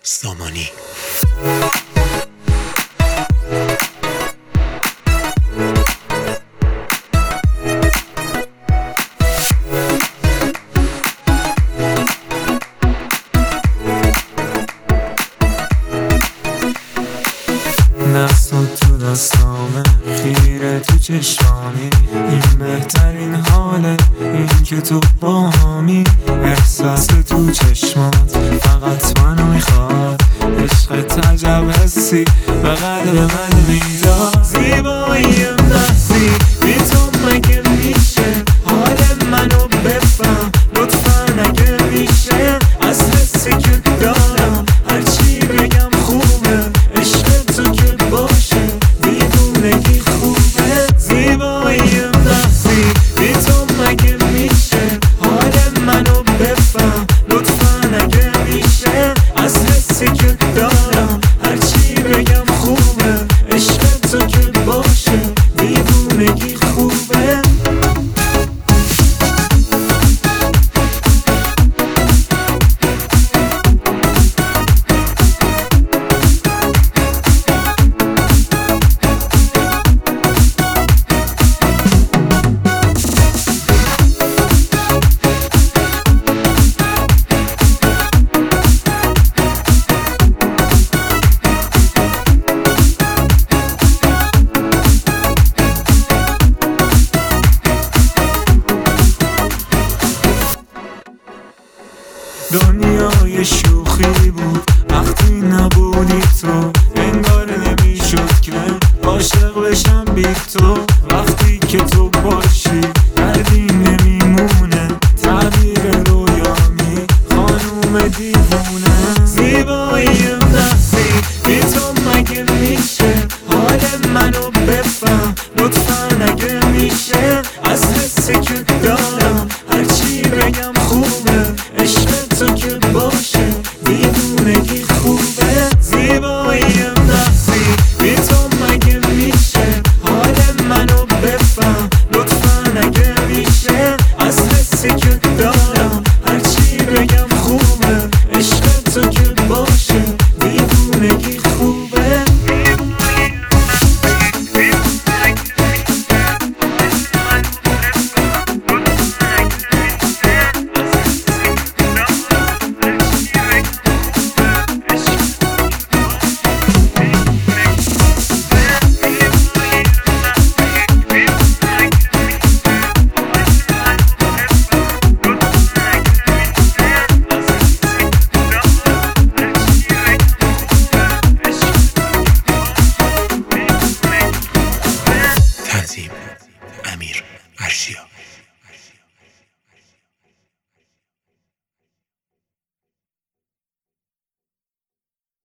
سامانی. دستات تو دستامه، خیره تو چشامی، این بهترین حاله، این که تو با همی. احساس تو چشمات فقط منو میخواد، عشقت عجب حسی به قلب من میداد. زیباییم نفسی بی تو مگه میشه، حال منو بفهم لطفا اگه میشه. از حسی که دارم هرچی بگم خوبه، عشق تو که باشه دیوونگی خوبه. زیباییم نفسی بی تو مگه میشه، حال منو بفهم لطفا اگه میشه. از حسی که دارم هرچی بگم خوبه، عشق تو که باشه دیوونگی خوبه. دنیای شوخی بود وقتی نبودی تو، انگار نمیشد که عاشق بشم بی تو. وقتی که تو باشی دردی نمیمونه، تعبیر رویامی خانوم دیوونه. زیباییم نفسی بی تو مگه میشه، حال منو بفهم لطفا اگه میشه. از حسی که دارم هرچی بگم خوبه، عشق تو که باشه دیوونگی خوبه. زیباییم نفسی بی تو مگه میشه، حال منو بفهم لطفا اگه میشه. از حسی که دارم هرچی بگم خوبه، عشق تو که باشه دیوونگی خوبه. تنظیم: امیر ارشیا.